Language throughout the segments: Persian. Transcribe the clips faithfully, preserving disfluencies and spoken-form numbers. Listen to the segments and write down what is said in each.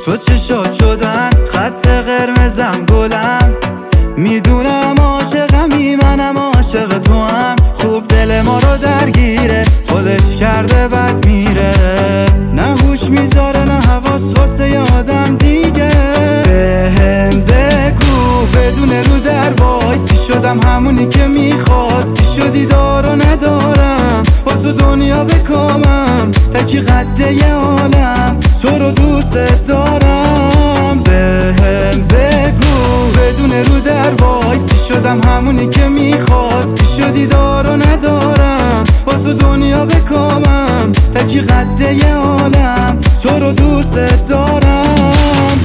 تو چشات شدن خط قرمزم گلم، میدونم عاشقمی منم عاشق تو هم. خوب دل ما رو درگیره، خودش کرده بد میره، نه هوش میذاره نه حواس واسه یادم دیگه. بهم بگو بدون رو در وایسی، شدم همونی که میخواستی، شدی دارو ندارم با تو دنیا بکامم، تکی قده یه عالم تو رو دوست دارم. بهم بگو بدون رو در وایسی، شدم همونی که میخواستی، شدی دارو ندارم با تو دنیا بکامم، تکی قده یه عالم تو رو دوست دارم.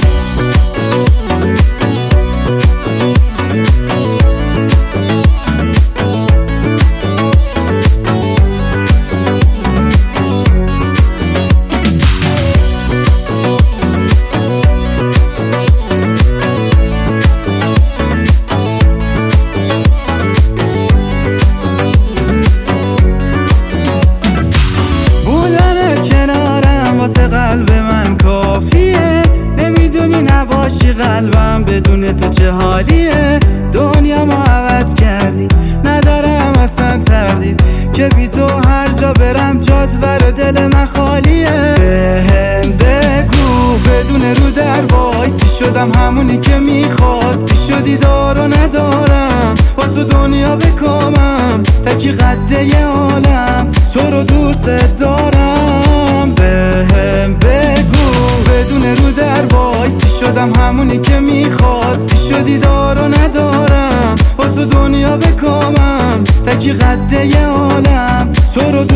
قلب من کافیه، نمیدونی نباشی قلبم بدون تو چه حالیه. دنیا ما عوض کردی، ندارم اصلا تردید که بی تو هر جا برم جات ور دل من خالیه. بهم بگو بدون رو در وایسی، شدم همونی که میخواستی، شدی دارو ندارم با تو دنیا بکامم، تکی قده یه عالم تو رو دوست دارم. بهم بگو بدون رو در وایسی، شدم همونی که میخواستی، شدی دارو ندارم با تو دنیا بکامم، تکی قده یه عالم تو رو